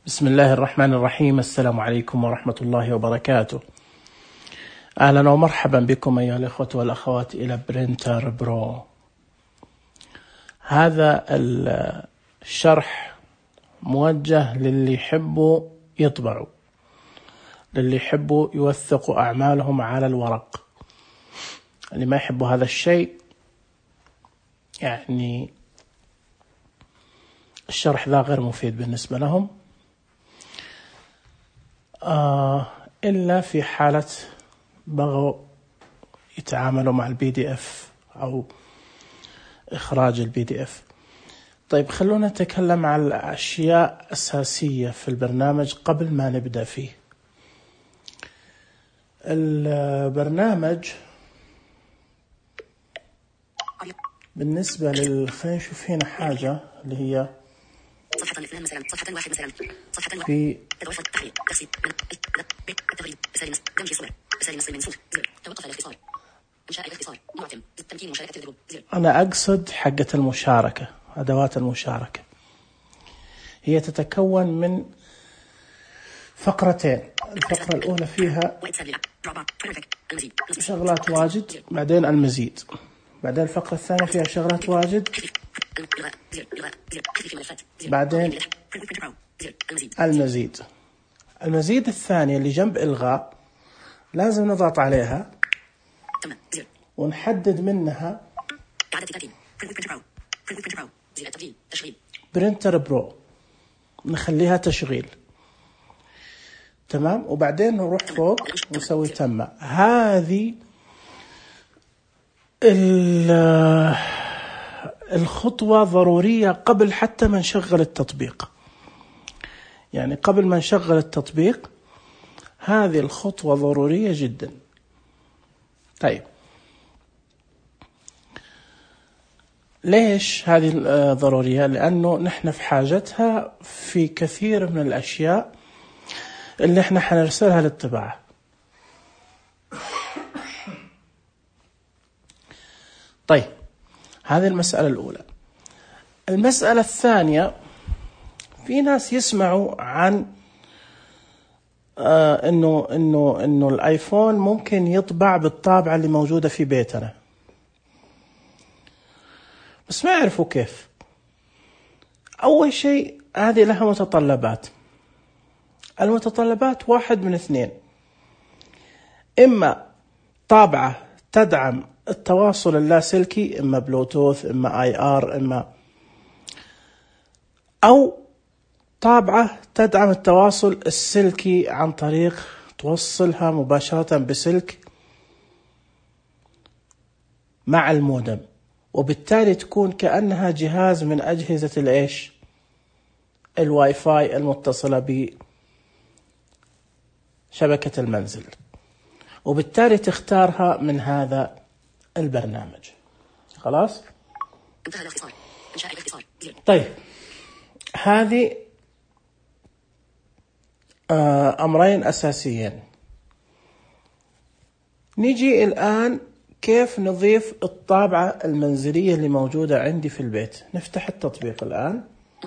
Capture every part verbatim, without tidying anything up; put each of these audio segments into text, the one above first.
بسم الله الرحمن الرحيم. السلام عليكم ورحمة الله وبركاته. أهلا ومرحبا بكم أيها الإخوة والأخوات إلى برينتر برو. هذا الشرح موجه للي يحبوا يطبعوا، للي يحبوا يوثقوا أعمالهم على الورق. اللي ما يحبوا هذا الشيء يعني الشرح ذا غير مفيد بالنسبة لهم، آه إلا في حالة بغوا يتعاملوا مع البي دي اف أو إخراج البي دي اف. طيب خلونا نتكلم عن أشياء أساسية في البرنامج قبل ما نبدأ فيه. البرنامج بالنسبة لل خلينا نشوف هنا حاجة اللي هي صفحة اثنان مثلا، صفحة واحد مثلا، صفحة واحد في تتوفر التحرير تفسير التغريد رسائل دمج صور رسائل نص المنسوخ زر توقف الاختصار انشاء الاختصار معتم تمكين مشاركة الجروب زر. أنا أقصد حقة المشاركة، أدوات المشاركة هي تتكون من فقرتين. الفقرة الأولى فيها شغلات واجد، بعدين المزيد، بعدين الفقرة الثانية فيها شغلات واجد، بعدين المزيد. المزيد الثانية اللي جنب إلغاء لازم نضغط عليها ونحدد منها برينتر برو، نخليها تشغيل. تمام، وبعدين نروح فوق ونسوي تم. هذه الخطوة ضرورية قبل حتى ما نشغل التطبيق، يعني قبل ما نشغل التطبيق هذه الخطوة ضرورية جدا. طيب ليش هذه ضرورية؟ لأنه نحن في حاجتها في كثير من الأشياء اللي احنا حنرسلها للطباعة. طيب هذه المسألة الأولى. المسألة الثانية، في ناس يسمعوا عن آه إنه إنه إنه الآيفون ممكن يطبع بالطابعة اللي موجودة في بيتنا، بس ما يعرفوا كيف. أول شيء هذه لها متطلبات. المتطلبات واحد من اثنين: إما طابعة تدعم التواصل اللاسلكي، إما بلوتوث، إما آي آر، إما أو طابعة تدعم التواصل السلكي عن طريق توصلها مباشرة بسلك مع المودم، وبالتالي تكون كأنها جهاز من أجهزة الإيش الواي فاي المتصلة بشبكة المنزل، وبالتالي تختارها من هذا البرنامج. خلاص؟ انتهى الاختصار انشاء الاختصار. طيب هذه أمرين أساسيين. نيجي الآن كيف نضيف الطابعة المنزلية اللي موجودة عندي في البيت. نفتح التطبيق الآن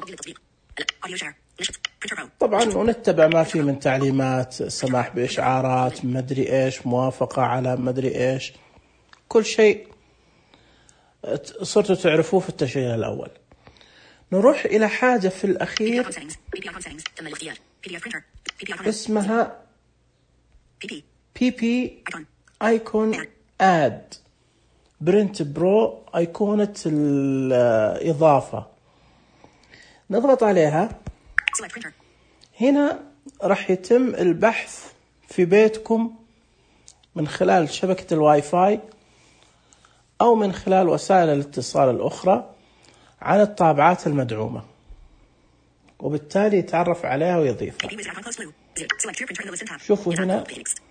طبعا ونتبع ما فيه من تعليمات، سماح بإشعارات، مدري إيش، موافقة على مدري إيش، كل شيء صرتوا تعرفوه في التشغيل الأول. نروح إلى حاجة في الأخير اسمها بي بي ايكون اد برنت برو، ايقونة الإضافة. نضغط عليها. هنا راح يتم البحث في بيتكم من خلال شبكة الواي فاي أو من خلال وسائل الاتصال الأخرى عن الطابعات المدعومة، وبالتالي يتعرف عليها ويضيفها. شوفوا هنا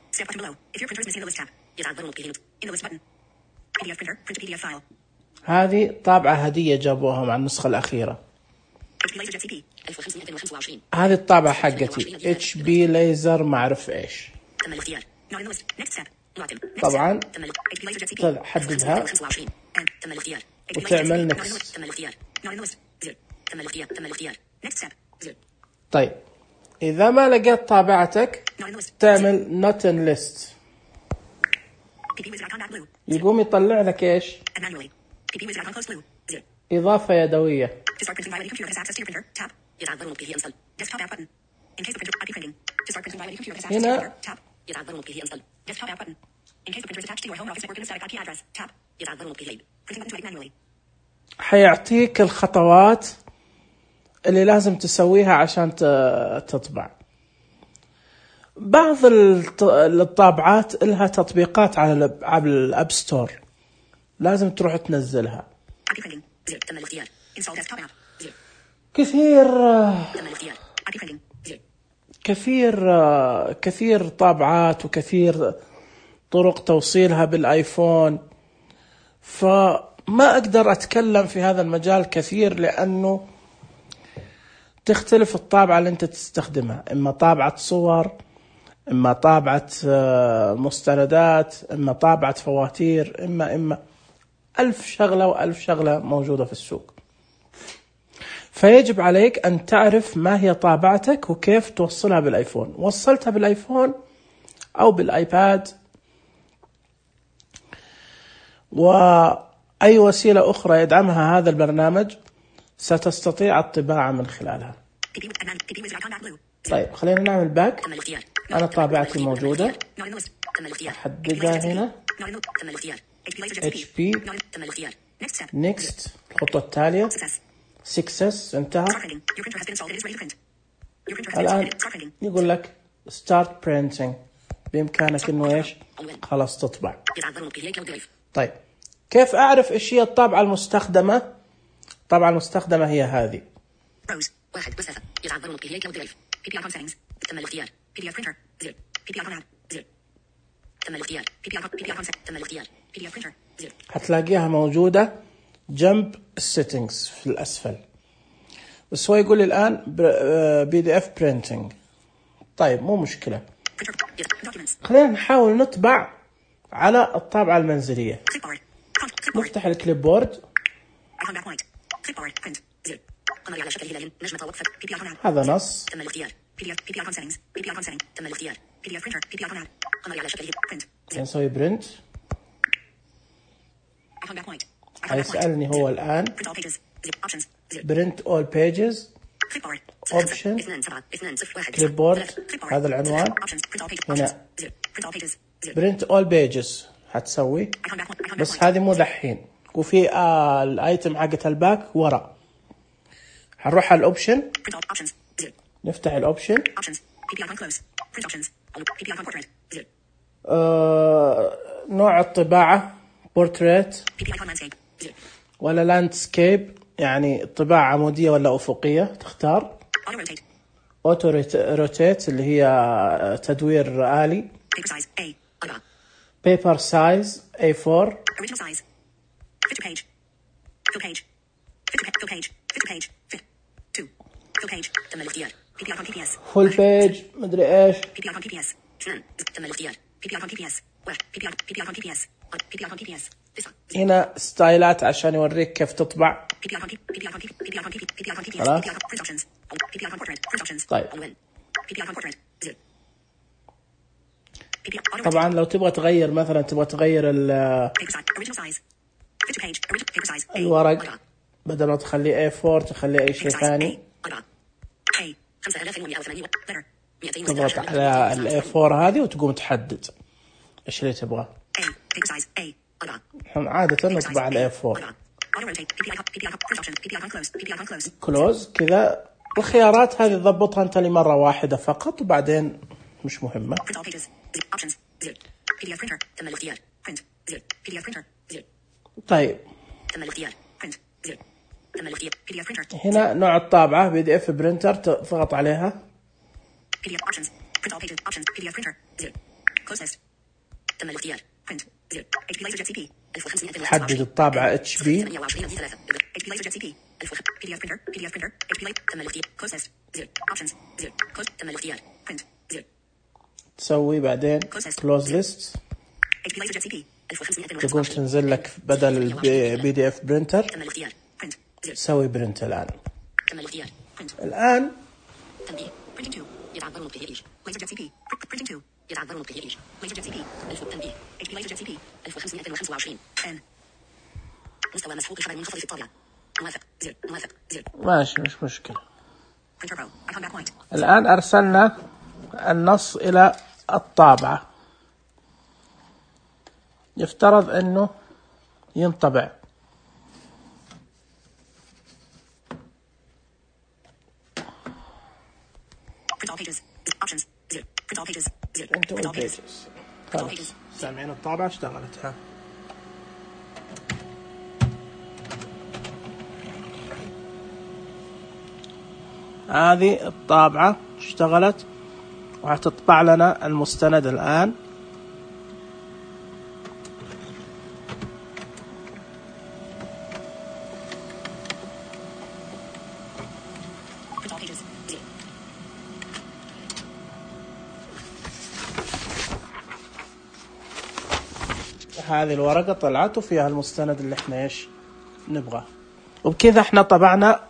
هذه طابعة هدية جابوها مع النسخة الأخيرة. هذه الطابعة حقتي اتش بي ليزر ما أعرف إيش. طبعا تحددها وتعمل نكس. طيب إذا ما لقيت طابعتك Not in the list. تعمل not in list. P P wizard icon back blue. يقوم يطلع لك إيش؟ Add manually. P P wizard icon close blue. Zero. إضافة يدوية. To start printing via the computer has access to your printer. Tab. يتعب ضرورة به install. Desktop app button. In case the printer I P printing. To start printing via the computer has access to your هنا printer. Tab. يتعب ضرورة به install. Desktop app button. In case the printer is attached to your home office network in a static I P address. Tab. يتعب ضرورة به ليب. Printing button to edit manually. حيعطيك الخطوات اللي لازم تسويها عشان ت- تطبع. بعض الط- الطابعات لها تطبيقات على الأب- على الأب ستور، لازم تروح تنزلها. I P printing. Zero. تم الاختيار. Install desktop app. Zero. كثير تم الاختيار. I P printing. Zero. كثير كثير طابعات وكثير طرق توصيلها بالآيفون، فما أقدر أتكلم في هذا المجال كثير لأنه تختلف الطابعة اللي أنت تستخدمها، إما طابعة صور، إما طابعة مستندات، إما طابعة فواتير، إما إما ألف شغلة وألف شغلة موجودة في السوق. فيجب عليك أن تعرف ما هي طابعتك وكيف توصلها بالآيفون. وصلتها بالآيفون أو بالآيباد وأي وسيلة أخرى يدعمها هذا البرنامج ستستطيع الطباعة من خلالها. P P with add P P wizard icon back blue. طيب خلينا نعمل باك. تم الاختيار. أنا طابعتي موجودة، Not in the list. تم الاختيار. أحددها هنا. Not in the. تم الاختيار. H P laser H P. Not in. تم الاختيار. Next step. next الخطوة التالية Success. success انتهى. Start printing. Your printer has been installed. It is ready to print. Your printer has been الآن installed. Start printing. يقول لك start printing، بإمكانك إنه إيش خلاص تطبع. يتعب ضرورة به cloud drive. طيب كيف أعرف إيش هي الطابعة المستخدمة؟ الطابعة المستخدمة هي هذه. Rose. واحد مسافة. يتعب ضرورة به cloud drive. P P icon settings. تم الاختيار. P D F printer. Zero. P P icon add. Zero. تم الاختيار. P P icon. P P icon set. تم الاختيار. P D F printer. Zero. هتلاقيها موجودة جنب السيتنجز في الأسفل، بس هو يقول لي الآن بي دي اف printing. طيب مو مشكلة، Printer. Yes. Documents. خلينا نحاول نطبع على الطابعة المنزلية. Clipboard. Con- Clipboard. نفتح الكليب بورد. Icon back white. Clipboard. Print. Zero. قمري على شكل هلال. نجمة وقفة. P P icon add. هذا نص. تم الاختيار. P D F. P P icon settings. P P icon setting. تم الاختيار. P D F printer. P P icon add. قمري على شكل هلال. Print. Zero. نسوي برنت. Icon back white. Icon back white. هيسألني هو الآن Print all pages. Zero. Options. Zero. برنت all pages. Clipboard. Option. اثنان سبعة. اثنان صفر واحد. Clipboard. ثلاثة. Clipboard. هذا العنوان. Options. Print all pages. هنا. Options. Zero. Print all pages. Zero. برنت all pages هتسوي، Icon back white. Icon back بس white. هذه مو دحين. وفي آه الايتم حقت الباك ورا. هنروح على الاوبشن، Print all. Options. Zero. نفتح الاوبشن. Options. P P icon close. Print options. P P icon portrait. Zero. آه نوع الطباعة بورتريت P P icon landscape. Zero. ولا لاندسكيب، يعني طباعة عمودية ولا أفقية، تختار. Auto rotate. اوتو روتيت اللي هي تدوير آلي. Paper size. A. أربعة. بيبر سايز إيه فور. Original size. Fit to page. Fill page. Fit to pa- fill page. Fit to page. Fit. Two. Fill page. تم الاختيار. P P icon P P S. فول بيج مدري ايش. P P icon P P S. اثنان. تم الاختيار. P P icon P P S. واحد. P P icon P P icon P P S. P P icon P P S. تسعة. هنا ستايلات عشان يوريك كيف تطبع. P P icon P P icon P P icon P P P P icon P P S. خلاص. P P icon print options. P P icon portrait. Print options. طيب. ألوان. P P icon portrait. Zero. P P auto طبعا لو تبغى تغير مثلا تبغى تغير ال- paper size. Original size. Fit to page. Original paper size. A. الورق، أربعة. بدل ما تخليه إيه فور تخليه أي شيء Paper size. A. ثاني. أربعة. A. خمسة آلاف ومئة وثمانين. Letter. مئتين تضغط وستة عشر. على الإيه فور هذه وتقوم تحدد ايش اللي تبغاه. A. Paper size. A. أربعة. احنا عادة نطبع على إيه فور. أربعة. Auto rotate. P P icon. P P icon. Print options. P P icon close. P P icon close. كلوز كذا. الخيارات هذه تضبطها انت لمرة واحدة فقط وبعدين مش مهمة. Print all pages. Zero. Options. Zero. P D F printer. تم الاختيار. Print. Zero. P D F printer. Zero. طيب تم الاختيار. Print. Zero. تم الاختيار. P D F printer. هنا نوع الطابعة بي دي اف برينتر، تضغط عليها. P D F options. Print all pages. Options. P D F printer. Zero. Close list. تم الاختيار. Print. Zero. H P LaserJet C P. ألف وخمسمئة وسبعة وعشرين. حدد الطابعة اتش بي. ثمانية وعشرين دي ثلاثة. H P LaserJet C P. ألف وخ- P D F printer. P D F printer. H P Laser. تم الاختيار. Close list. Zero. Options. Zero. Close. تم الاختيار. Print. Zero. تسوي بعدين كلوز ليست. H P LaserJet C P. ألف وخمسمئة وسبعة تقوم وعشرين. تنزل لك بدل البي دي اف برينتر تم الاختيار. Print. Zero. تسوي برنت الآن. تم الاختيار. Print. الآن تنبيه. Printing two. يتعذر نطقه إيش ليزر جيت سي بي printing تو يتعذر نطقه إيش ليزر جيت سي بي ألف تنبيه إتش بي ليزر جيت سي بي ألف وخمسمائة وخمسة وعشرين إن مستوى مسحوق الخبر المنخفض في الطابعة موافق زر موافق زر ماشي مش مشكلة. printer pro icon back white الآن أرسلنا النص إلى الطابعة، يفترض أنه ينطبع. print all pages options زر print all pages زر print print all all pages pages. خلاص سامعين الطابعة اشتغلت. ها هذه الطابعة اشتغلت وهتطبع لنا المستند الآن. print all pages زر هذه الورقة طلعت وفيها المستند اللي احنا ايش نبغاه، وبكذا احنا طبعنا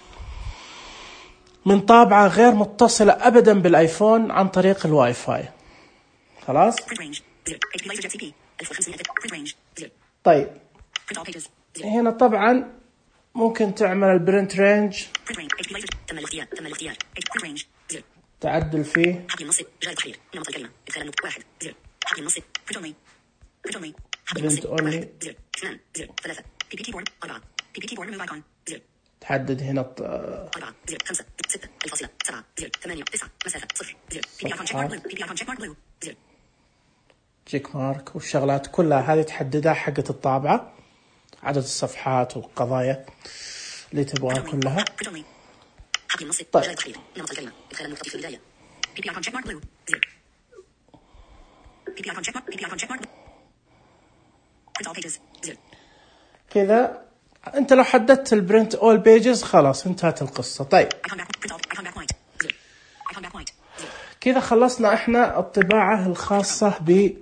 من طابعة غير متصلة أبدا بالآيفون عن طريق الواي فاي. خلاص. print range زر إتش بي ليزر جيت سي بي ألف وخمسمائة print range زر طيب print all pages زر هنا طبعا ممكن تعمل البرنت رينج، print range إتش بي ليزر تم الاختيار تم الاختيار print range زر تعدل فيه. حقل النص جاء التحرير نمط الكلمة إدخال النقط واحد زر حقل النص print only print only حقل النص Print only. واحد زر اثنان زر ثلاثة بي بي كيبورد أربعة بي بي كيبورد remove icon زر تحدد هنا الط- أربعة زر خمسة ستة الفاصلة سبعة زر ثمانية تسعة مسافة صفر زر بي بي icon check mark blue بي بي icon check mark blue زر تشيك مارك والشغلات كلها هذه تحددها حقة الطابعة، عدد الصفحات والقضايا اللي تبغاها كلها. print only حقل النص طيب. جاء التحرير نمط الكلمة إدخال النقطة في البداية بي بي icon check mark blue زر بي بي icon check mark بي بي icon check mark print all pages زر كذا انت لو حددت البرنت اول بيجز خلاص انتهت القصة. طيب icon back print all icon back white زر icon back white زر كذا خلصنا احنا الطباعة الخاصة ب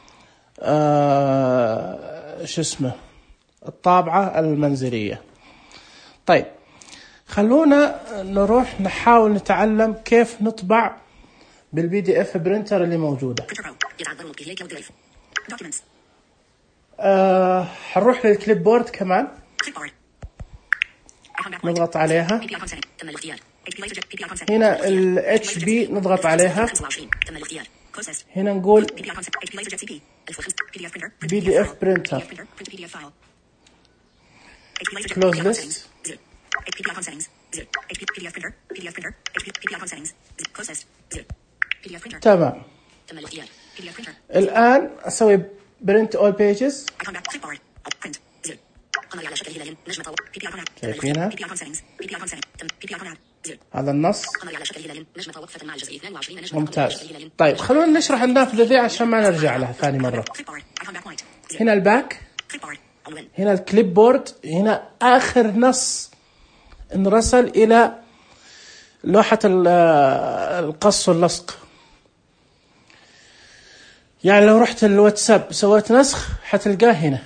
آه... شو اسمه الطابعة المنزلية. طيب خلونا نروح نحاول نتعلم كيف نطبع بالبي دي اف برينتر اللي موجودة. printer pro يتعذر نطقه هيك ودريف documents آه... حنروح للكليب بورد كمان clipboard icon back white نضغط عليها. بي بي icon setting تم الاختيار إتش بي laser بي بي icon setting هنا ال اتش بي نضغط عليها. خمسة وعشرين تم الاختيار process هنا نقول بي بي icon setting إتش بي laser jet سي بي ألف وخمسة بي دي اف printer print بي دي اف printer printer. print بي دي اف file إتش بي laser jet Close بي دي icon this. settings زر إتش بي icon settings زر إتش بي بي دي اف printer بي دي اف printer إتش بي بي دي icon settings زر process زر بي دي اف printer تمام. تم الاختيار بي دي اف printer الآن أسوي برنت اول بيجز. icon back clipboard print زر قمر على شكل هلال نجمة طوق بي بي icon app شايفينها؟ بي بي icon settings بي بي icon setting تم بي بي icon app زر هذا النص قمر على شكل هلال نجمة وقفة مع الجزء اثنين وعشرين نجمة ممتاز. طيب خلونا نشرح النافذة ذي عشان ما نرجع لها ثاني مرة. clipboard icon back white زر هنا الباك، clipboard عنوان هنا الكليب بورد، هنا آخر نص انرسل إلى لوحة ال- القص واللصق. يعني لو رحت الواتساب سويت نسخ حتلقاه هنا.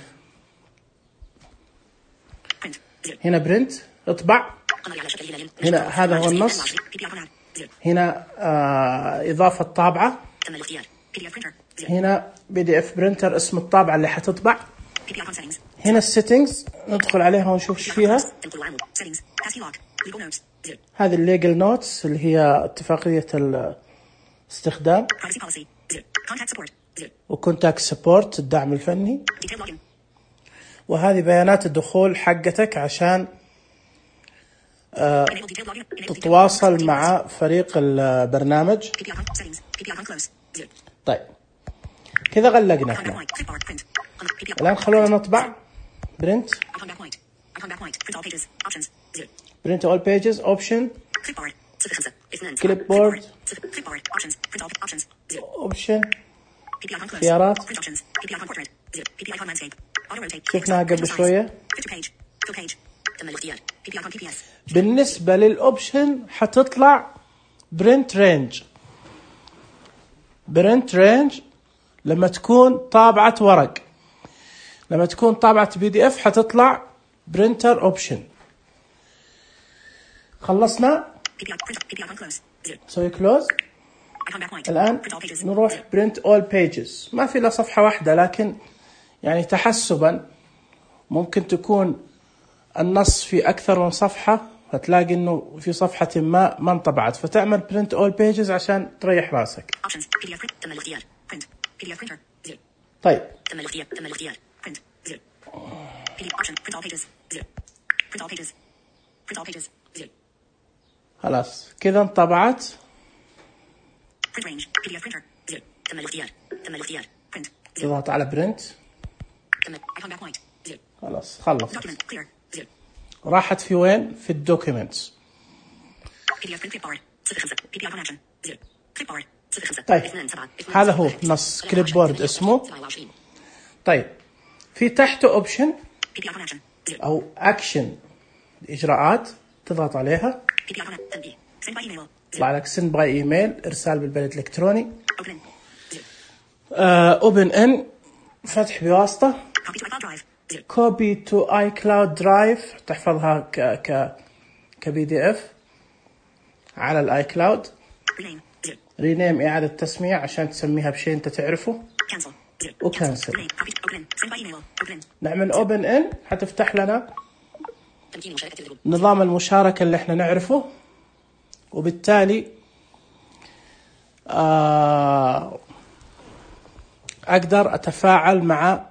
print زر هنا برنت اطبع، قمر على شكل هلال هنا هذا هو النص، بي بي icon app زر هنا آه إضافة طابعة، تم الاختيار بي دي اف printer زر هنا بي دي اف برينتر اسم الطابعة اللي حتطبع، بي بي icon settings هنا السيتنجز ندخل عليها ونشوف ايش فيها. تنقل وعمود settings passkey lock legal notes زر هذه الليجل نوتس اللي هي اتفاقية الاستخدام، privacy policy زر contact support زر وكونتاكت سبورت الدعم الفني، detail login وهذه بيانات الدخول حقتك عشان enable detail login enable detail تتواصل مع فريق البرنامج. بي بي icon settings بي بي icon close زر طيب كذا غلقنا icon back احنا. white clipboard print قمر بي بي الآن خلونا نطبع برنت icon back white icon back white print all pages options زر برنت اول بيجز اوبشن clipboard صفر خمسة اثنان Clipboard. صفر clipboard options print all options زر اوبشن. بي بي icon close خيارات. print options بي بي icon portrait زر بي بي icon landscape auto rotate شفناها قبل شوية. picture page fill page تم الاختيار بي بي icon بي بي اس بالنسبة للأوبشن حتطلع برنت رينج. برنت رينج لما تكون طابعة ورق، لما تكون طابعة بي دي اف حتطلع برينتر اوبشن. خلصنا بي بي icon print بي بي icon close زر سوي كلوز. الآن نروح print all pages. ما في إلا صفحة واحدة، لكن يعني تحسبا ممكن تكون النص في أكثر من صفحة، فتلاقي إنه في صفحة ما ما انطبعت، فتعمل print all pages عشان تريح راسك. تم الاختيار. print بي دي إف printer زر. طيب. تم الاختيار. تم الاختيار. print زر. بي دي إف option print all pages زر. print all pages. print all pages زر. خلاص كذا انطبعت. print range بي دي إف printer زر. تم الاختيار. تم الاختيار. print زر. تضغط على print. تم icon back point زر. خلاص خلص. document clear زر. راحت في وين؟ في الدوكيومنتس. بي دي إف print clip bar صفر خمسة بي دي إف action زر. clip bar صفر خمسة. طيب هذا هو نص كليب بورد اسمه. طيب في تحته اوبشن او اكشن اجراءات، تضغط عليها يطلع لك send by email ارسال بالبريد الالكتروني، اوبن ان فتح بواسطه، كوبي تو اي كلاود درايف تحفظها ك ك كبي دي اف على الاي كلاود، رينيم اعاده تسميه عشان تسميها بشيء انت تعرفه، وكانسل. نعمل اوبن ان حتفتح لنا نظام المشاركة اللي احنا نعرفه، وبالتالي اقدر اتفاعل مع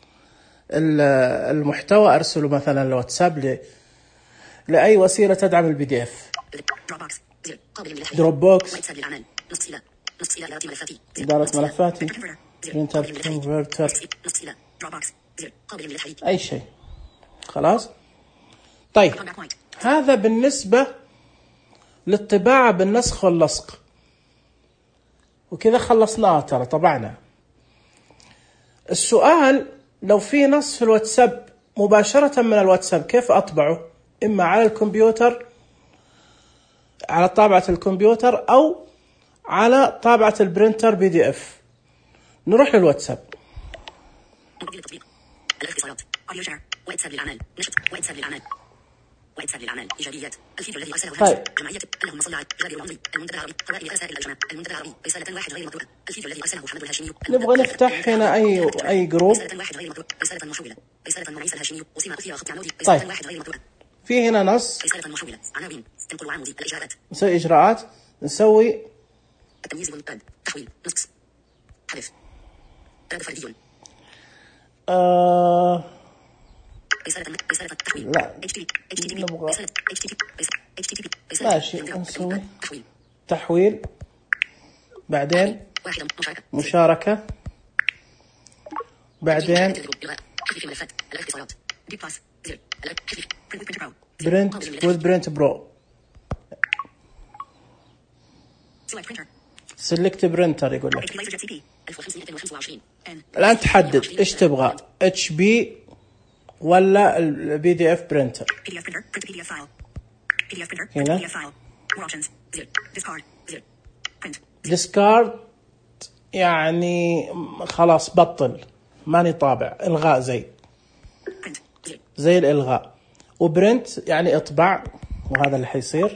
المحتوى، ارسله مثلا الواتساب لاي وسيلة تدعم البي دي اف، دروب بوكس، إدارة ملفاتي، برينتر، كونفرتر، أي شيء. خلاص. طيب هذا بالنسبة للطباعة بالنسخ واللصق، وكذا خلصناها ترى طبعنا. السؤال لو في نص في الواتساب مباشرة من الواتساب كيف أطبعه؟ إما على الكمبيوتر، على طابعة الكمبيوتر، أو على طابعة البرينتر بي دي اف. نروح للواتساب. الاختصارات اوديو شير واتساب للعمل نشط واتساب للعمل واتساب للعمل ايجابيات الفيديو الذي ارسله طيب. جمعيه اللهم صل على جابر العمري المنتدى العربي قوائم رسائل الجماعه المنتدى العربي رساله واحد غير مقروءه الفيديو الذي ارسله حمد الهاشمي. نبغى نفتح هنا اي اي جروب. رساله واحد غير مقروءه رساله محوله رساله من عيسى الهاشمي وسيما اثير خط عمودي طيب. رساله واحد غير مقروءه. في هنا نص رساله محوله عناوين تنقل وعمودي الاجراءات نسوي اجراءات نسوي التمييز والانقاذ تحويل نص حذف رد فردي آه... رسالة رسالة تحويل لا نبغى ماشي نسوي تحويل، بعدين مشاركة، بعدين برنت with برنت برو، سلكت برنتر يقول لك. الآن تحدد إيش تبغى، اتش بي ولا البي دي اف برينتر. هنا ديسكارد يعني خلاص بطل ماني طابع، الغاء زي زي الالغاء، وبرنت يعني اطبع، وهذا اللي حيصير.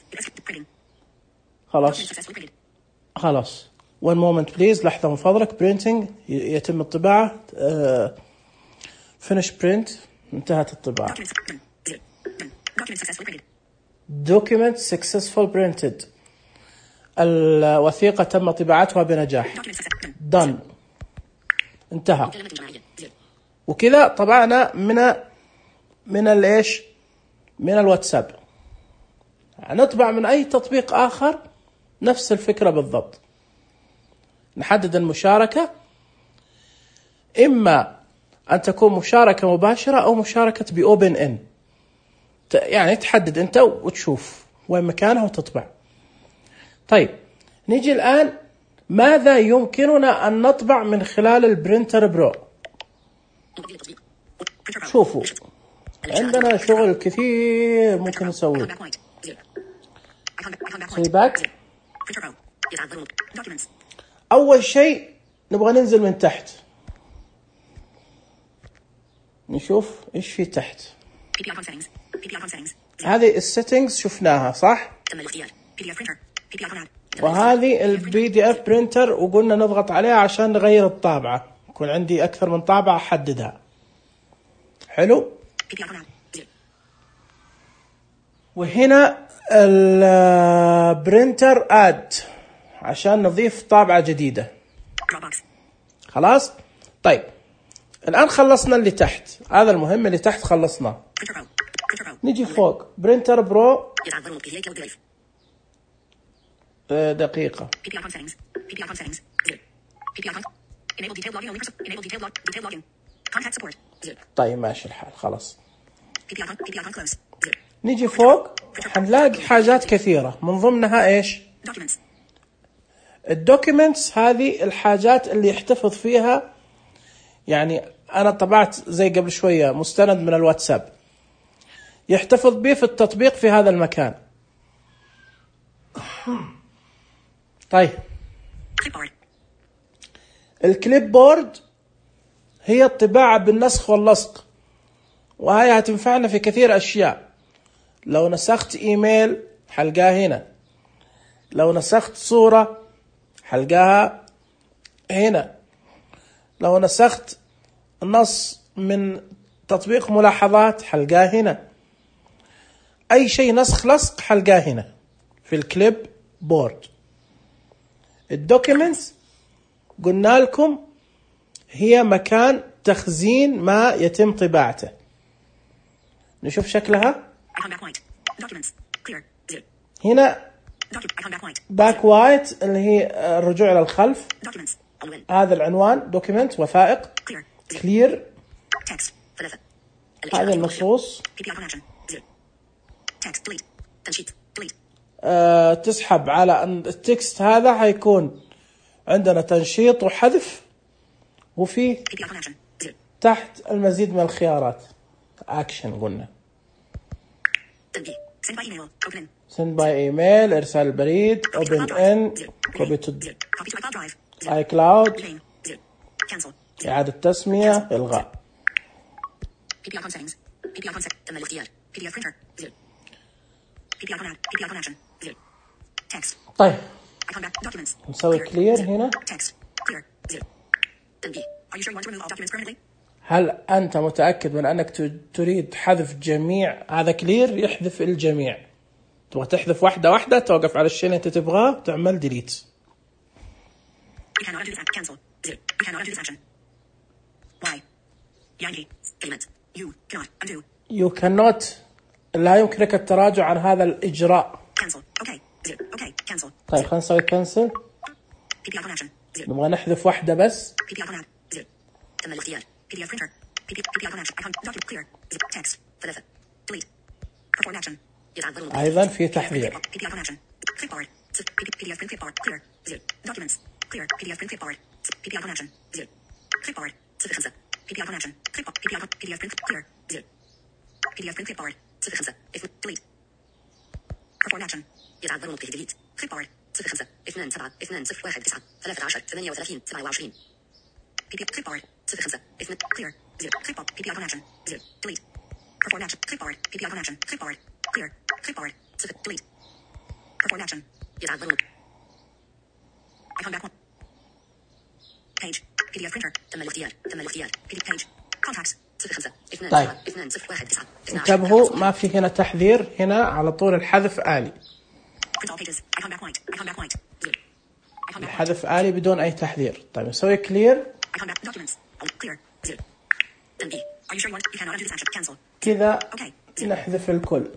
خلاص خلاص one moment please، لحظة من فضلك، printing يتم الطباعة، uh, finish print انتهت الطباعة. document successful printed، الوثيقة تم طباعتها بنجاح. done انتهى. وكذا طبعنا من من الايش من الواتساب. نطبع من اي تطبيق اخر نفس الفكرة بالضبط. نحدد المشاركة، إما أن تكون مشاركة مباشرة أو مشاركة بأوبن إن، يعني تحدد أنت وتشوف وين مكانها وتطبع. طيب نيجي الآن ماذا يمكننا أن نطبع من خلال البرينتر برو. شوفوا عندنا شغل كثير ممكن نسويه. نسوي باك. أول شيء نبغى ننزل من تحت نشوف إيش في تحت. هذه السيتنجز شفناها صح؟ وهذه البي دي اف برينتر، وقلنا نضغط عليها عشان نغير الطابعة، يكون عندي أكثر من طابعة أحددها. حلو. وهنا البرينتر اد عشان نضيف طابعة جديدة. خلاص. طيب الآن خلصنا اللي تحت، هذا المهم اللي تحت خلصناه. نجي فوق برينتر برو. دقيقة. طيب ماشي الحال خلاص. نجي فوق حنلاقي حاجات كثيرة، من ضمنها ايش؟ الدوكيومنتس. هذه الحاجات اللي يحتفظ فيها، يعني انا طبعت زي قبل شوية مستند من الواتساب يحتفظ به في التطبيق في هذا المكان. طيب الكليب بورد هي الطباعة بالنسخ واللصق، وهي هتنفعنا في كثير أشياء. لو نسخت إيميل حلقاها هنا، لو نسخت صورة حلقاها هنا، لو نسخت نص من تطبيق ملاحظات حلقاها هنا، أي شيء نسخ لصق حلقاها هنا في الكليب بورد. الدوكيومنتس قلنا لكم هي مكان تخزين ما يتم طباعته. نشوف شكلها هنا. باك وايت اللي هي الرجوع إلى الخلف. هذا العنوان دوكيمنت وثائق. كلير هذه النصوص. أه تسحب على التكست، هذا حيكون عندنا تنشيط وحذف، وفي تحت المزيد من الخيارات. اكشن قلنا send by email ارسال البريد، open in copy to iCloud، اعادة تسمية، الغاء. طيب نسوي كلير هنا. هل أنت متأكد من أنك تريد حذف جميع؟ هذا كلير يحذف الجميع. تبغى تحذف واحدة واحدة، توقف على الشيء اللي أنت تبغاه تعمل ديليت. You cannot لا يمكنك التراجع عن هذا الإجراء. طيب خلينا نسوي كنسل. نبغى نحذف واحدة بس. تم الاختيار. بي دي اف printer. بي دي اف action. icon document clear. text ثلاثة. delete. perform action. أيضا في تحذير. بي دي اف action. clipboard. بي دي اف print clipboard clear. documents clear. بي دي اف print clipboard. بي دي اف action. clipboard. صفر خمسة. بي دي اف action. clipboard. بي دي اف بي دي اف print clear. بي دي اف print clipboard. صفر خمسة. delete. perform action. يتعذر نطقه delete. clipboard. صفر خمسة. اثنان سبعة. اثنان صفر واحد تسعة. ثلاثة عشر. ثمانية وثلاثين. سبعة وعشرين. بي دي اف clipboard. صفر خمسة. اثنان clear. zero. clipboard. بي دي اف action. zero. delete. perform action. clipboard. بي دي اف action. clipboard. clear. clipboard. صفر. delete. perform action. يتعذر نطقه. icon back one. page. بي دي اف printer. تم الاختيار. تم الاختيار. بي دي اف page. contacts. صفر خمسة. اثنان طيب. سبعة. اثنان صفر واحد تسعة. انتبهوا ما في هنا تحذير، هنا على طول الحذف آلي. الحذف آلي بدون أي تحذير. طيب نسوي كلير. كذا نحذف الكل.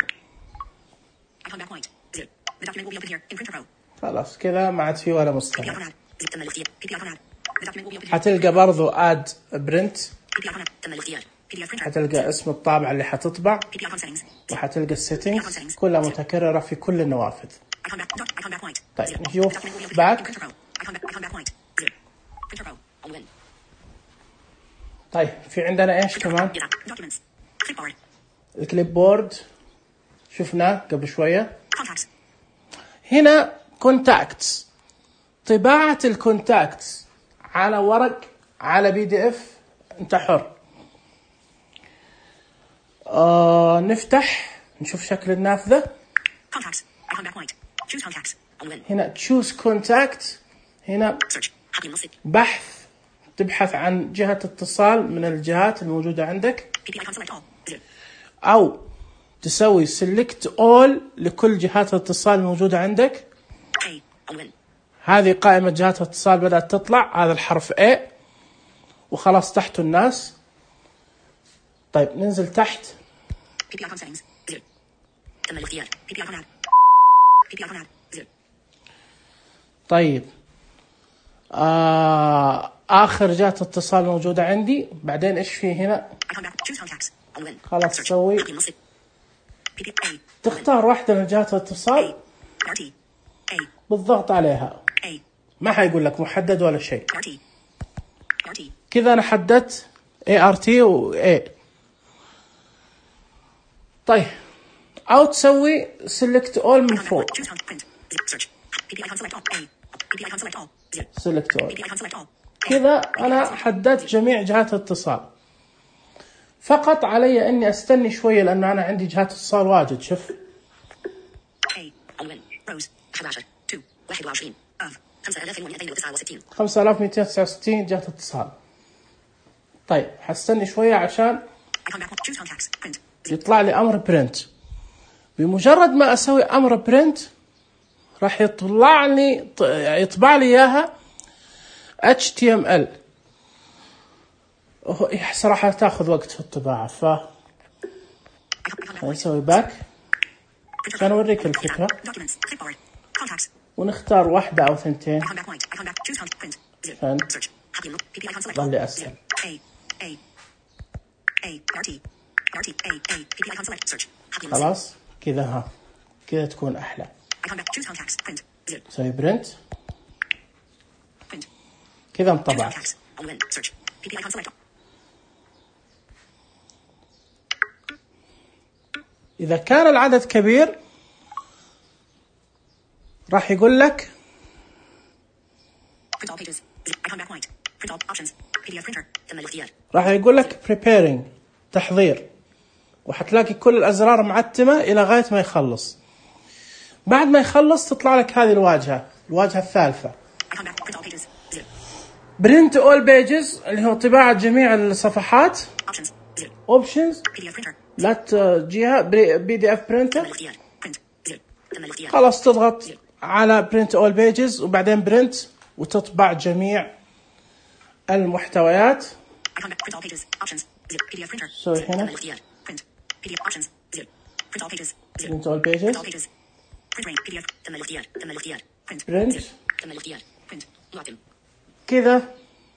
خلاص كذا ما عاد في ولا مستند. حتلقى برضو آد برنت، حتلقى اسم الطابعة اللي حتطبع، وحتلقى السيتنجز كلها متكررة في كل النوافذ. طيب نشوف باك. طيب في عندنا ايش كمان؟ الكليب بورد شفناه قبل شوية. هنا كونتاكتس، طباعة الكونتاكتس على ورق على بي دي اف انت حر. آه نفتح نشوف شكل النافذة. عنوان. هنا choose contact. هنا search حقل النص. بحث، تبحث عن جهة اتصال من الجهات الموجودة عندك، بي بي icon select all. زر. أو تسوي select all لكل جهات الاتصال الموجودة عندك. A عنوان. هذه قائمة جهات الاتصال بدأت تطلع، هذا الحرف A وخلاص تحته الناس. طيب ننزل تحت. بي بي icon settings. زر. تم الاختيار. بي بي icon add. بي بي icon add. زر. طيب آه آخر جهة اتصال موجودة عندي. بعدين إيش في هنا؟ icon back. choose contacts. عنوان. خلاص search تسوي حقل النص. بي بي A. تختار واحدة من جهات الاتصال R T. A. بالضغط عليها، A. ما حيقول لك محدد ولا شيء. R T. R T. كذا أنا حددت إيه آر تي و A. طيب أو تسوي select all من فوق. choose print. search. بي بي icon select all. A. بي بي icon select all. زر. select بي all. بي icon select all. كذا أنا حددت جميع جهات الاتصال. فقط علي إني أستني شوية لأنه أنا عندي جهات اتصال واجد. شوف A عنوان. روز. أحد عشر. two. واحد وعشرين. of. خمسة آلاف ومئتين وتسعة وستين. خمسة آلاف ومئتين وتسعة وستين جهة اتصال. طيب حستني شوية عشان icon back. choose contacts. print. يطلع لي أمر برنت. بمجرد ما أسوي أمر برنت راح يطلع لي يطبع لي إياها إتش تي إم إل. صراحة تأخذ وقت في الطباعة، ف نسوي باك عشان أوريك الفكرة، documents. clipboard. contacts. ونختار واحدة أو ثنتين icon back white. icon back. choose contact. print. زر. عشان search. حقل النص. بي بي icon select all. ضل أسهل. A. A. A. R T. R T. A. A. بي بي icon select. search. حقل النص. خلاص كذا، ها كذا تكون أحلى. icon back. choose contacts. print. زر. سوي برنت print. كذا choose انطبعت. contacts. عنوان. search. بي بي icon select all. إذا كان العدد كبير راح يقول لك print all pages. زر. icon back white. print all options. بي دي إف printer. تم الاختيار. راح يقول لك preparing تحضير، وحتلاقي كل الأزرار معتمة إلى غاية ما يخلص. بعد ما يخلص تطلع لك هذه الواجهة، الواجهة الثالثة icon back. print all pages. زر. print all pages اللي هو طباعة جميع الصفحات. options. زر. options بي دي إف printer. لا تجيها بي دي اف تم برينتر. الاختيار. print. زر. تم الاختيار. خلاص تضغط على print all pages وبعدين print وتطبع جميع المحتويات. icon back. print all pages. options. زر. بي دي إف printer. سوي زر. تم هنا الاختيار. print. بي دي إف options. زر. print all pages. زر. print all print pages all pages. print range. بي دي إف. تم الاختيار. تم الاختيار. print. print. زر. تم الاختيار. print. معتم. كذا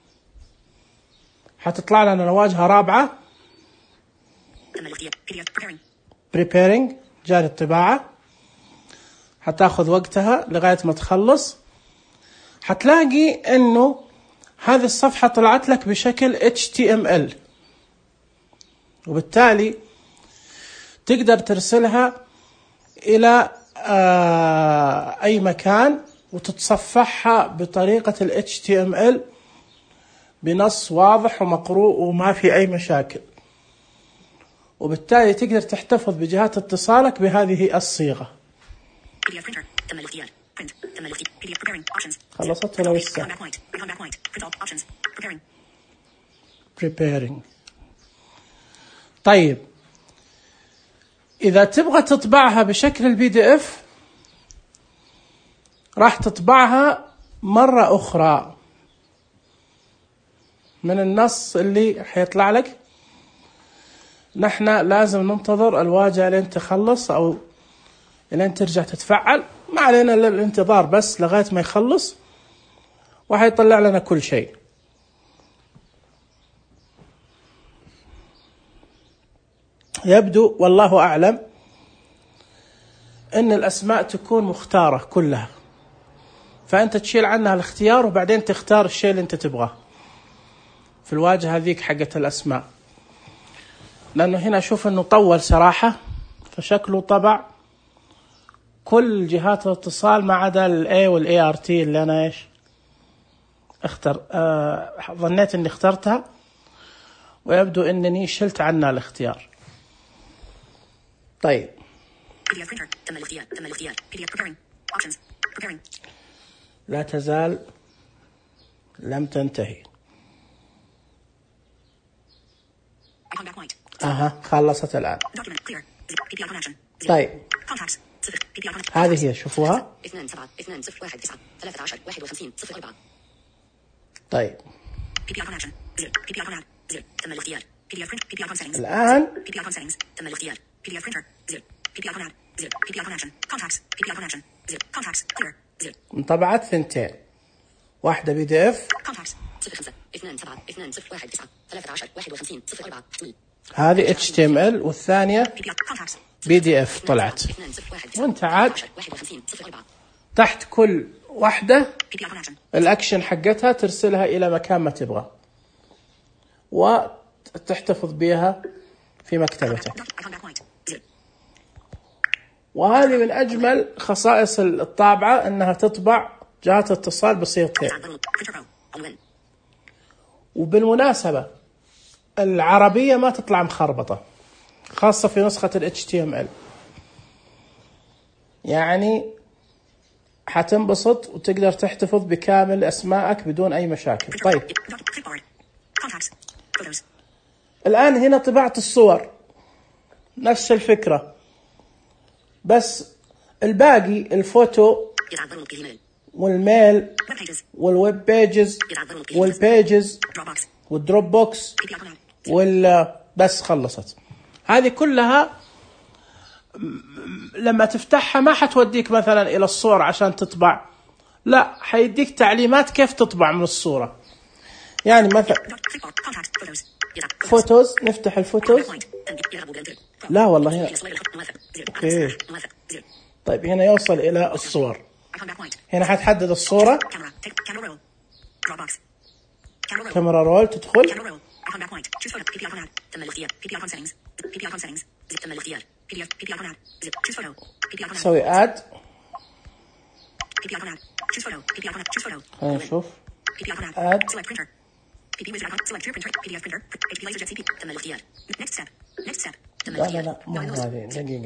حتطلع لنا واجهة رابعة تم الاختيار. بي دي إف. preparing. preparing جاري الطباعة. حتاخذ وقتها لغاية ما تخلص. حتلاقي انه هذه الصفحة طلعت لك بشكل إتش تي إم إل، وبالتالي تقدر ترسلها الى آه اي مكان وتتصفحها بطريقة ال إتش تي إم إل بنص واضح ومقروء وما في اي مشاكل، وبالتالي تقدر تحتفظ بجهات اتصالك بهذه الصيغة. بي دي إف printer. تم الاختيار. print. تم الاختيار. بي دي إف preparing. options. خلصت ولا icon لسه؟ back white. icon back white. print all options. preparing. preparing. طيب إذا تبغى تطبعها بشكل البي دي إف راح تطبعها مرة أخرى من النص اللي حيطلع لك. نحن لازم ننتظر الواجهة لين تخلص أو لين ترجع تتفعل. ما علينا إلا الانتظار بس لغاية ما يخلص وحيطلع لنا كل شيء. يبدو والله أعلم أن الأسماء تكون مختارة كلها، فأنت تشيل عنها الاختيار وبعدين تختار الشيء اللي أنت تبغاه في الواجهة هذيك حقة الأسماء. لأنه هنا أشوف أنه طول صراحة، فشكله طبع كل جهات الاتصال ما عدا ال A وال إيه آر تي اللي أنا إيش اختر آه ظنيت أني اخترتها، ويبدو أنني شلت عنها الاختيار. طيب بي دي إف printer. تم الاختيار. تم الاختيار. بي دي إف preparing. options. Preparing. لا تزال لم تنتهي. Icon back white. اها خلصت الآن. Document clear. P P icon action. طيب Contacts. صفر. P P icon. هذه هي شوفوها. اثنان سبعة اثنان صفر واحد تسعة ثلاثة عشر واحد وخمسين صفر أربعة. طيب P P icon action. زر. P P icon add. زر. تم الاختيار. P D F print. P P icon settings. الآن P P icon settings. تم الاختيار. P D F printer. زر. P P icon add. زر. P P icon action. Contacts. P P icon action. زر. Contacts. Clear. زر. انطبعت ثنتين، واحدة بي دي اف. Contacts. صفر خمسة اثنان سبعة اثنان صفر واحد تسعة ثلاثة عشر واحد وخمسين صفر أربعة. هذه اتش تي ام ال والثانية P P icon. Contacts. بي دي اف طلعت. اثنان صفر واحد تسعة وانت عاد واحد وخمسين صفر أربعة. تحت كل واحدة P P icon action. الاكشن حقتها ترسلها الى مكان ما تبغى وتحتفظ بها في مكتبتك. Icon back white. زر. وهذه من اجمل خصائص الطابعة انها تطبع جهات اتصال بصيغتين. Printer row. عنوان. وبالمناسبة العربية ما تطلع مخربطة، خاصة في نسخة ال إتش تي إم إل، يعني حتنبسط وتقدر تحتفظ بكامل أسمائك بدون أي مشاكل. طيب الآن هنا طباعة الصور نفس الفكرة، بس الباقي الفوتو والميل والويب بيجز والبيجز والدروب بوكس وال بس خلصت. هذه كلها لما تفتحها ما حتوديك مثلا إلى الصور عشان تطبع، لا حيديك تعليمات كيف تطبع من الصورة. يعني مثلا فوتوز، نفتح الفوتوز. لا والله هنا أوكي. طيب هنا يوصل إلى الصور، هنا حتحدد الصورة كاميرا رول، تدخل تسوي اد. خلينا نشوف اد. لا لا لا مو هذه، دقيقة.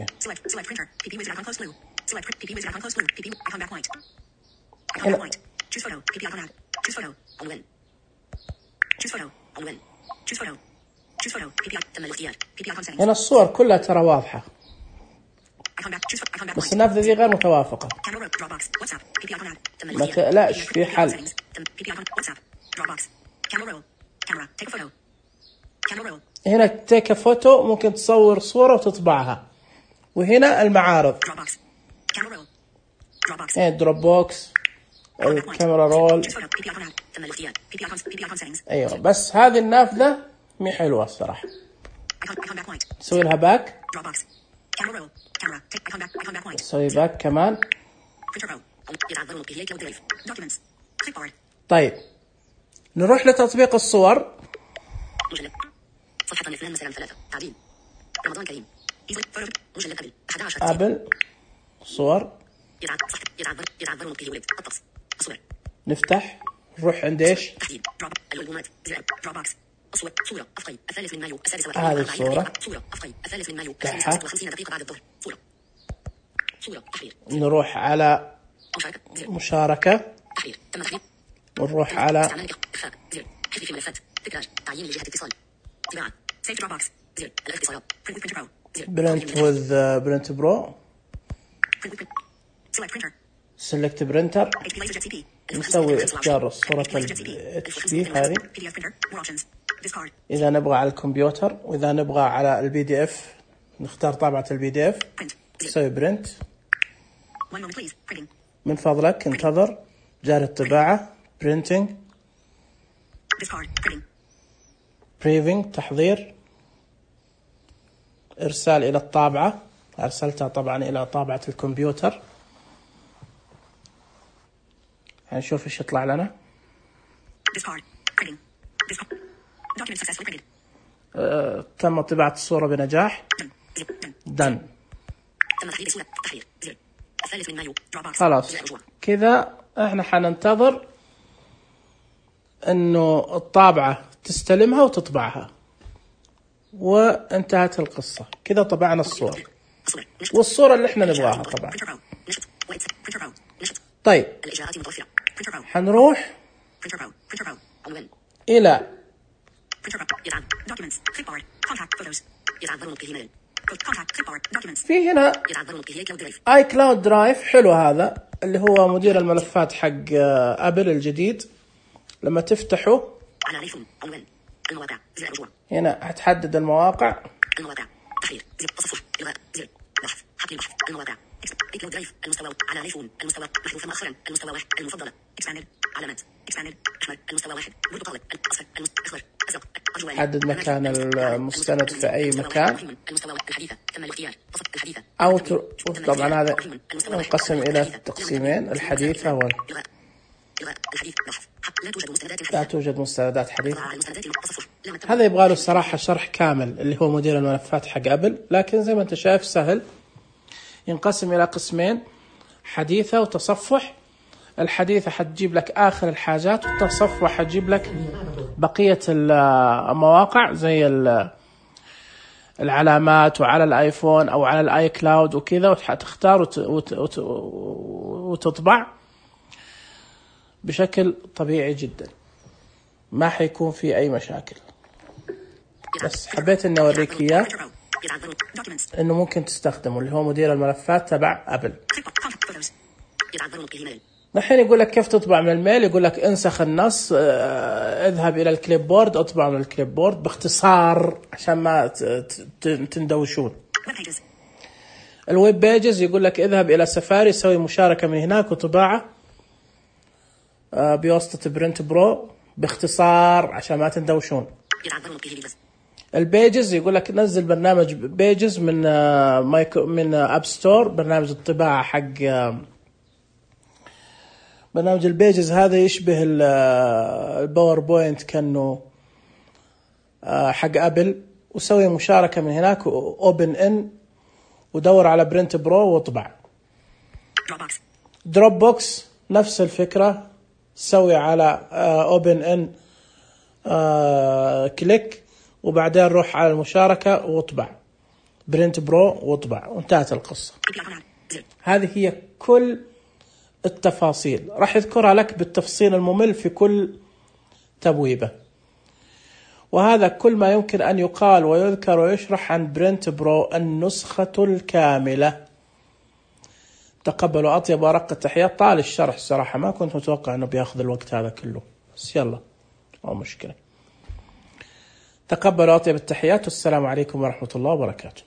هنا الصور كلها ترى واضحة، بس النافذة دي غير متوافقة. ما تقلقش في حل. هنا تيك فوتو، ممكن تصور صورة وتطبعها. وهنا المعارض، هنا دروب بوكس، الكاميرا رول. ايوه بس هذه النافذة مي حلوة الصراحة. نسوي لها باك، نسوي باك كمان. طيب نروح لتطبيق الصور. صفحة اثنان مثلا ثلاثة تعديل رمضان كريم مجلد قبل أحد عشر قبل صور. يتعذر يتعذر يتعذر نطقه ولد الطقس الصور. نفتح نروح عند ايش؟ تحديد دروب الألبومات زر دروب بوكس الصور صورة أفقي الثالث من مايو السادس والأربعين هذه الصورة. صورة أفقي الثالث من مايو ستة وخمسين دقيقة بعد الظهر صورة صورة تحرير. نروح على مشاركة مشاركة. تحرير تم تحرير. ونروح على إخفاء زر حذف في ملفات تكرار تعيين لجهة اتصال طباعة سيف دروب بوكس زر الاختصارات برنت برو برنت وذ برنت برو سيلكت برينتر. نسوي اختيار صورة ال إتش بي هذه إذا نبغى على الكمبيوتر، وإذا نبغى على البي دي إف نختار طابعة البي دي إف، نسوي برنت. من فضلك انتظر، جاري الطباعة. برينتينج، بريفينج تحضير، إرسال إلى الطابعة. أرسلتها طبعا إلى طابعة الكمبيوتر. هنشوف إيش يطلع لنا. أه، تم طباعة الصورة بنجاح. دن. خلاص كذا احنا حننتظر انه الطابعة تستلمها وتطبعها، وانتهت القصة. كذا طبعنا الصور والصورة اللي احنا نبغاها طبعا. طيب الإجراءات متوفرة. Printer Pro. حنروح Printer Pro. Printer Pro. عنوان. إلى Printer Pro. يدعم. Documents. Clipboard. Contact. Photos. يدعم ضمن نطقه ميل. Contact. Clipboard. Documents. في هنا يدعم ضمن نطقه Cloud Drive. اي كلاود درايف. حلو هذا اللي هو مدير الملفات حق ابل الجديد. لما تفتحه على ريفون. عنوان. المواقع. زر رجوع. هنا هتحدد المواقع. المواقع. تحرير. زر تصفح. إلغاء. زر بحث. حقل البحث. المواقع. كلاود درايف. المستوى. على ريفون. المستوى. محذوفة مؤخرا. المستوى واحد. المفضلة. expanded. علامات. expanded. أحمر. المستوى واحد. برتقالي. أصفر. أخضر. أزرق. أرجواني. حدد مكان المستند في أي مكان. المستوى الحديثة. تم الاختيار. الحديثة. أو طبعا هذا ينقسم إلى تقسيمين: الحديثة وال لا توجد مستندات حديثة. هذا يبغى له الصراحة شرح كامل اللي هو مدير الملفات حق أبل، لكن زي ما أنت شايف سهل. ينقسم إلى قسمين: حديثة وتصفح. الحديثة حتجيب لك آخر الحاجات، والتصفح حتجيب لك بقية المواقع زي العلامات وعلى الآيفون أو على الآي كلاود وكذا، وتختار وتطبع بشكل طبيعي جدا، ما حيكون في أي مشاكل. بس حبيت أن أوريك إياه أنه ممكن تستخدمه، اللي هو مدير الملفات تبع أبل. الحين يقول لك كيف تطبع من الميل. يقول لك انسخ النص، اذهب إلى الكليب بورد، اطبع من الكليب بورد باختصار عشان ما تندوشون. الويب بيجز يقول لك اذهب إلى سفاري، سوي مشاركة من هناك وطباعة بواسطة برنت برو باختصار عشان ما تندوشون. البيجز يقول لك نزل برنامج بيجز من مايكرو من اب ستور، برنامج الطباعة حق برنامج البيجز. هذا يشبه الباوربوينت كأنه حق أبل، وسوي مشاركة من هناك وأوبن إن ودور على برنت برو واطبع. دروب بوكس نفس الفكرة، سوي على أوبن إن كليك وبعدين روح على المشاركة واطبع برنت برو واطبع، وانتهت القصة. هذه هي كل التفاصيل، راح يذكرها لك بالتفصيل الممل في كل تبويبة. وهذا كل ما يمكن أن يقال ويذكر ويشرح عن برنت برو النسخة الكاملة. تقبلوا أطيب ورق التحيات. طال الشرح الصراحة، ما كنت متوقع أنه بياخذ الوقت هذا كله، بس يلا أو مشكلة. تقبلوا أطيب التحيات، والسلام عليكم ورحمة الله وبركاته.